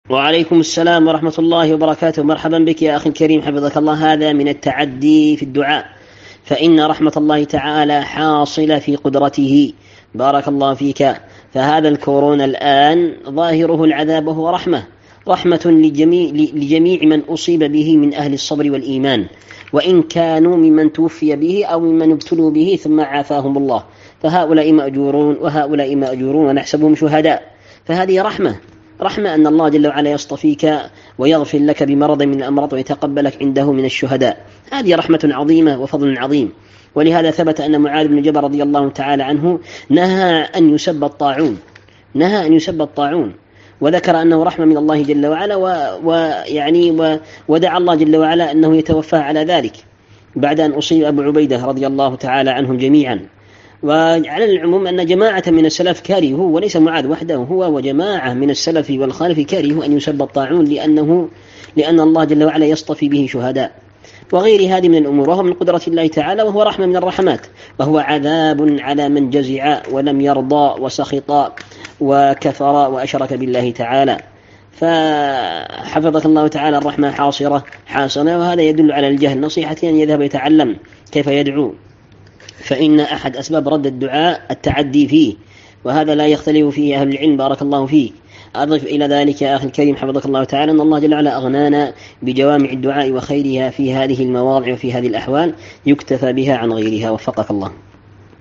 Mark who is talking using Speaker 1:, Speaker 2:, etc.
Speaker 1: وعليكم السلام ورحمة الله وبركاته. مرحبا بك يا أخي الكريم، حفظك الله. هذا من التعدي في الدعاء، فإن رحمة الله تعالى حاصلة في قدرته. بارك الله فيك. فهذا الكورونا الآن ظاهره العذاب وهو رحمة لجميع من أصيب به من أهل الصبر والإيمان، وإن كانوا ممن توفي به أو ممن ابتلوا به ثم عافاهم الله، فهؤلاء مأجورون وهؤلاء مأجورون ونحسبهم شهداء. فهذه رحمة أن الله جل وعلا يصطفيك ويغفر لك بمرض من الأمراض ويتقبلك عنده من الشهداء. هذه رحمة عظيمة وفضل عظيم. ولهذا ثبت أن معاذ بن جبل رضي الله تعالى عنه نهى أن يسب الطاعون، وذكر أنه رحمة من الله جل وعلا، ودعا الله جل وعلا أنه يتوفاه على ذلك بعد أن أصيب أبو عبيدة رضي الله تعالى عنهم جميعا. وعلى العموم أن جماعة من السلف كرهوا، وليس معاذ وحده، هو وجماعة من السلف والخالف كرهوا أن يسب الطاعون، لأن الله جل وعلا يصطفي به شهداء وغير هذه من الأمور، وهو من قدرة الله تعالى، وهو رحمة من الرحمات، وهو عذاب على من جزع ولم يرضى وسخط وكفر وأشرك بالله تعالى. فحفظك الله تعالى. الرحمة حاصلة، وهذا يدل على الجهل. نصيحتي أن يذهب يتعلم كيف يدعو، فإن أحد أسباب رد الدعاء التعدي فيه، وهذا لا يختلف فيه أهل العلم. بارك الله فيه. أضف إلى ذلك يا أخي الكريم حفظك الله تعالى أن الله جل وعلا أغنانا بجوامع الدعاء وخيرها في هذه المواضع وفي هذه الأحوال، يكتفى بها عن غيرها. وفقك الله.